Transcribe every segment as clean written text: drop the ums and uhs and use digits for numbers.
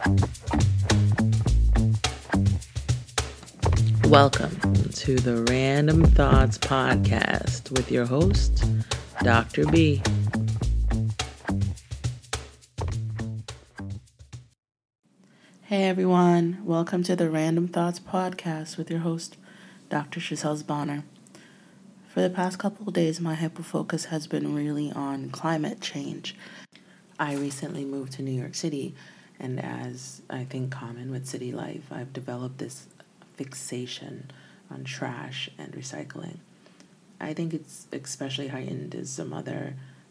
Welcome to the Random Thoughts Podcast with your host, Dr. B. Hey everyone, welcome to the Random Thoughts Podcast with your host, Dr. Giselle Bonner. For the past couple of days, my hyperfocus has been really on climate change. I recently moved to New York City, and as I think common with city life, I've developed this fixation on trash and recycling. I think it's especially heightened as a mother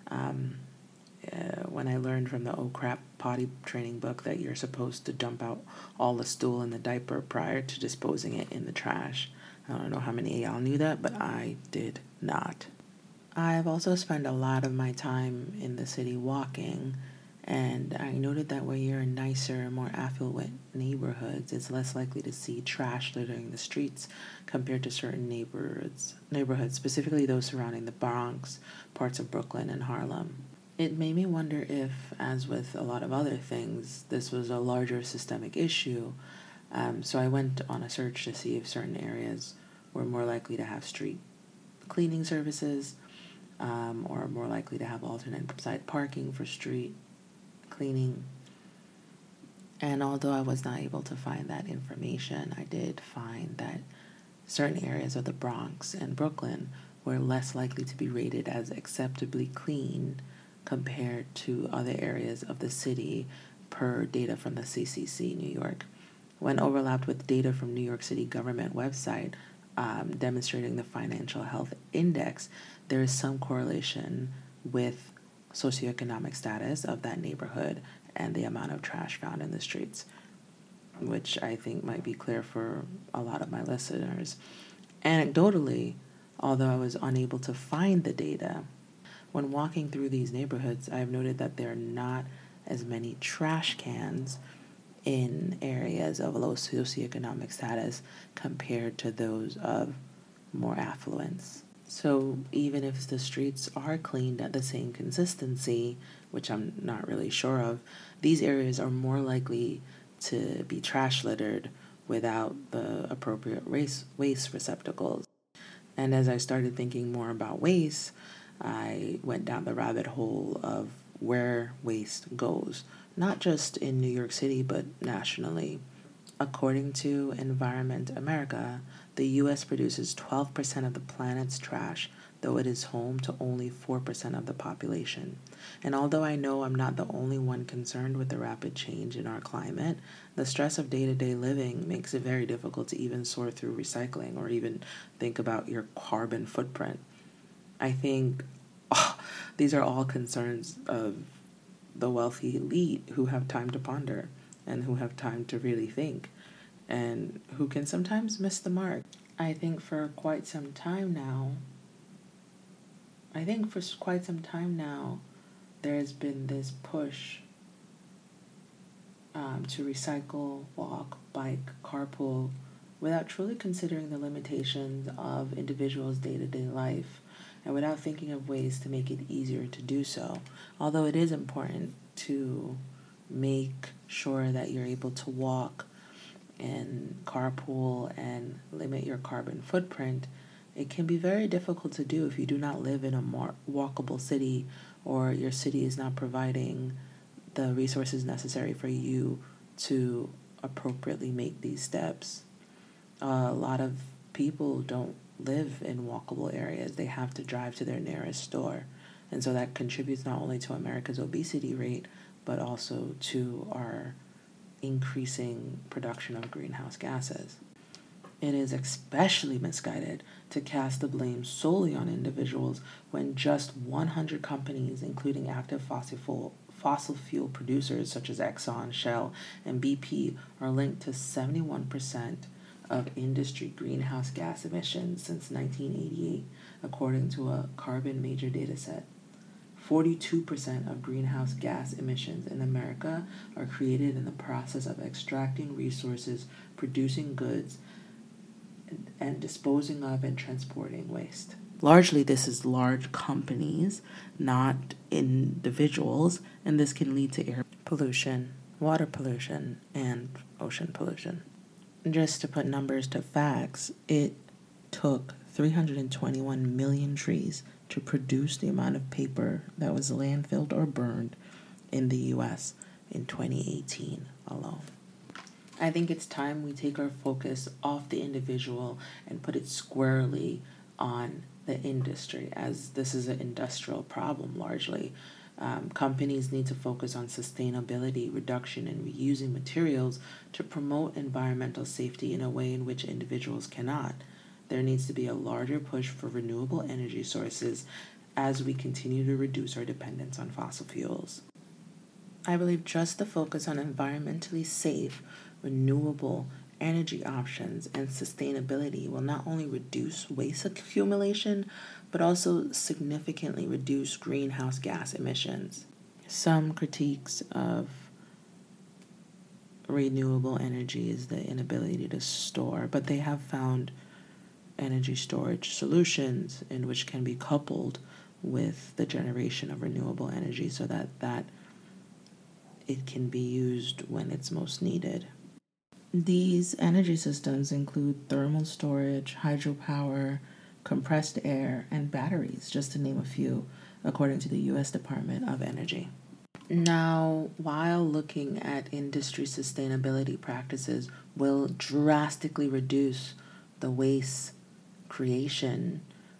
when I learned from the Oh Crap potty training book that you're supposed to dump out all the stool in the diaper prior to disposing it in the trash. I don't know how many of y'all knew that, but I did not. I've also spent a lot of my time in the city walking, and I noted that when you're in nicer, more affluent neighborhoods, it's less likely to see trash littering the streets compared to certain neighborhoods, specifically those surrounding the Bronx, parts of Brooklyn, and Harlem. It made me wonder if, as with a lot of other things, this was a larger systemic issue. So I went on a search to see if certain areas were more likely to have street cleaning services, or more likely to have alternate side parking for street cleaning. And although I was not able to find that information, I did find that certain areas of the Bronx and Brooklyn were less likely to be rated as acceptably clean compared to other areas of the city per data from the CCC New York. When overlapped with data from New York City government website demonstrating the financial health index, there is some correlation with socioeconomic status of that neighborhood and the amount of trash found in the streets, which I think might be clear for a lot of my listeners. Anecdotally, although I was unable to find the data, when walking through these neighborhoods, I've noted that there are not as many trash cans in areas of low socioeconomic status compared to those of more affluence. So even if the streets are cleaned at the same consistency, which I'm not really sure of, these areas are more likely to be trash littered without the appropriate waste receptacles. And as I started thinking more about waste, I went down the rabbit hole of where waste goes, not just in New York City, but nationally. According to Environment America, the U.S. produces 12% of the planet's trash, though it is home to only 4% of the population. And although I know I'm not the only one concerned with the rapid change in our climate, the stress of day-to-day living makes it very difficult to even sort through recycling or even think about your carbon footprint. I think these are all concerns of the wealthy elite who have time to ponder and who have time to really think and who can sometimes miss the mark. I think for quite some time now, there has been this push to recycle, walk, bike, carpool, without truly considering the limitations of individuals' day-to-day life and without thinking of ways to make it easier to do so. Although it is important to make sure that you're able to walk and carpool and limit your carbon footprint, it can be very difficult to do if you do not live in a more walkable city or your city is not providing the resources necessary for you to appropriately make these steps. A lot of people don't live in walkable areas. They have to drive to their nearest store. And so that contributes not only to America's obesity rate, but also to our increasing production of greenhouse gases. It is especially misguided to cast the blame solely on individuals when just 100 companies, including active fossil fuel producers such as Exxon, Shell, and BP, are linked to 71% of industry greenhouse gas emissions since 1988, according to a Carbon Major dataset. 42% of greenhouse gas emissions in America are created in the process of extracting resources, producing goods, and disposing of and transporting waste. Largely, this is large companies, not individuals, and this can lead to air pollution, water pollution, and ocean pollution. Just to put numbers to facts, it took 321 million trees to produce the amount of paper that was landfilled or burned in the US in 2018 alone. I think it's time we take our focus off the individual and put it squarely on the industry, as this is an industrial problem largely. Companies need to focus on sustainability, reduction, and reusing materials to promote environmental safety in a way in which individuals cannot. There needs to be a larger push for renewable energy sources as we continue to reduce our dependence on fossil fuels. I believe just the focus on environmentally safe, renewable energy options and sustainability will not only reduce waste accumulation, but also significantly reduce greenhouse gas emissions. Some critiques of renewable energy is the inability to store, but they have found energy storage solutions in which can be coupled with the generation of renewable energy so that it can be used when it's most needed. These energy systems include thermal storage, hydropower, compressed air, and batteries, just to name a few, according to the U.S. Department of Energy. Now, while looking at industry sustainability practices will drastically reduce the waste creation,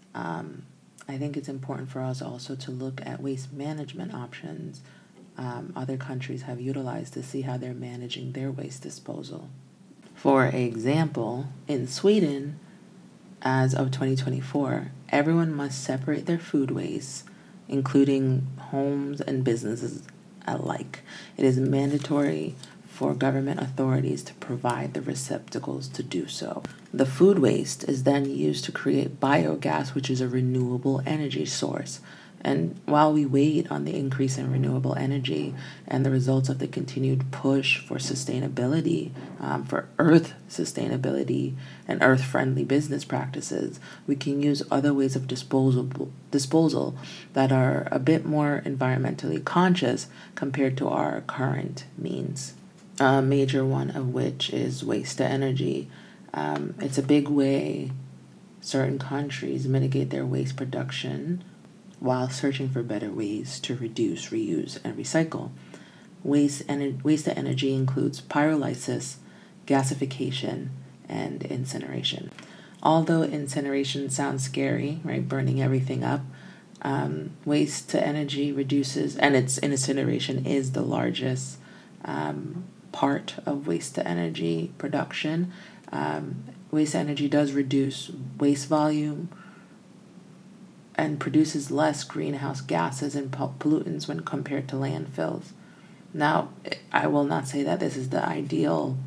I think it's important for us also to look at waste management options other countries have utilized to see how they're managing their waste disposal. For example, in Sweden, as of 2024, everyone must separate their food waste, including homes and businesses alike. It is mandatory for government authorities to provide the receptacles to do so. The food waste is then used to create biogas, which is a renewable energy source. And while we wait on the increase in renewable energy and the results of the continued push for sustainability, for earth sustainability and earth-friendly business practices, we can use other ways of disposal that are a bit more environmentally conscious compared to our current means. A major one of which is waste to energy. It's a big way certain countries mitigate their waste production while searching for better ways to reduce, reuse, and recycle. Waste to energy includes pyrolysis, gasification, and incineration. Although incineration sounds scary, right, burning everything up, waste to energy reduces, and incineration is the largest part of waste to energy production. Waste to energy does reduce waste volume and produces less greenhouse gases and pollutants when compared to landfills. Now, I will not say that this is the ideal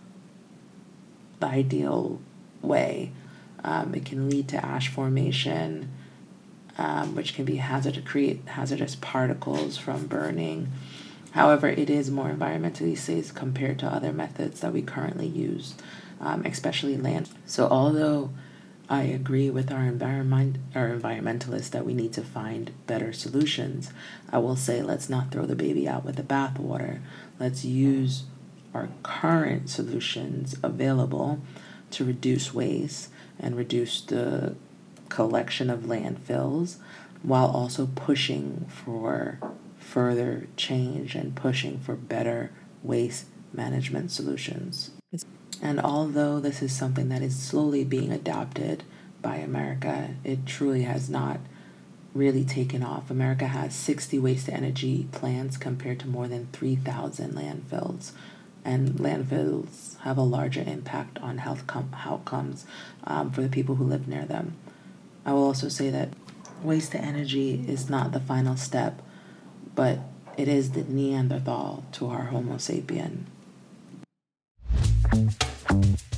way. It can lead to ash formation, which can be create hazardous particles from burning. However, it is more environmentally safe compared to other methods that we currently use, especially land. So although I agree with our environmentalists that we need to find better solutions, I will say let's not throw the baby out with the bathwater. Let's use our current solutions available to reduce waste and reduce the collection of landfills while also pushing for further change and pushing for better waste management solutions. And although this is something that is slowly being adopted by America, it truly has not really taken off. America has 60 waste-to-energy plants compared to more than 3,000 landfills. And landfills have a larger impact on health outcomes for the people who live near them. I will also say that waste-to-energy is not the final step, but it is the Neanderthal to our Homo sapien.